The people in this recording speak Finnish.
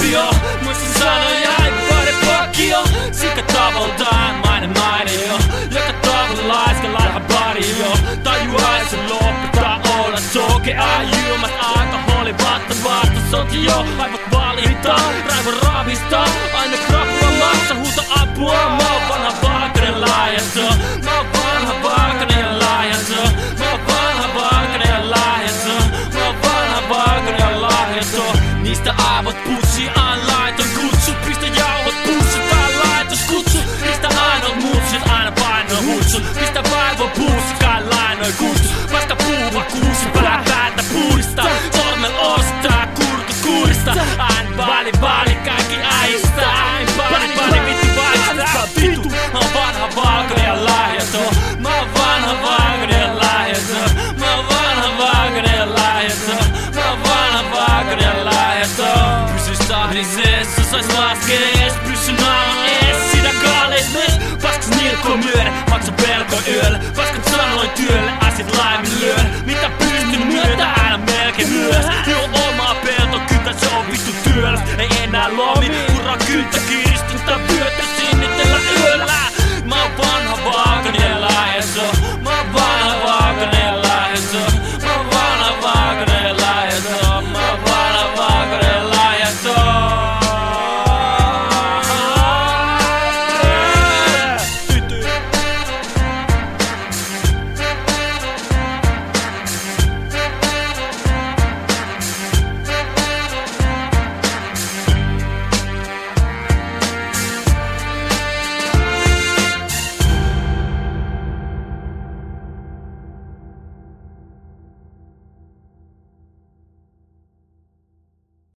jo. Muistin sanoja, ei vaadi pakki jo. Sikä tavallaan mainen jo. Joka tavalla laiska lailla pari jo. Tajuaa se lopettaa olla sokea. Ilmat alkoholi vasta soti jo. Aivot valittaa, raivon ravista. Aina krapua maksa huuta apua. Mä oon vanha valkoinen laajassa. Mä oon vanha valkoinen ja laajassa. Mä oon vanha valkoinen ja laajassa. Mä oon vanha valkoinen ja laajassa. Niistä aivot pussi, laiton kutsu. Pistä jauhot pussi, tää laitos kutsu. Niistä ainoat mutsit, aina painoin hutsu. Pistä vaivo pussi, kai lainoin kutsu. Vasta puhun kuusi, päätä puista. Sormel ostaa, kurkut kurista. Ain vali, kaikki äistä. Ain vali, vitti vaistaa. Vitu, mä oon vanha valkoinen ja lahjaton. Mä oon vanha valkoinen ja lahjaton. Mä oon vanha valkoinen ja lahjaton. Mä oon vanha valkoinen ja lahjaton. Pysys tahdisessa, sais laskee ees. Pysy naaman ees, sinä kaaleis myös. Paskas nilkko myöden, maksa pelko yöllä. Paskat sanoin työlle, asit laiminlyön. Mitä pystyn myötä, aina melkein myös. Jo omaa pelto, kytä se on vittu työllä. Ei enää lomi, kurra kynttä kiinni.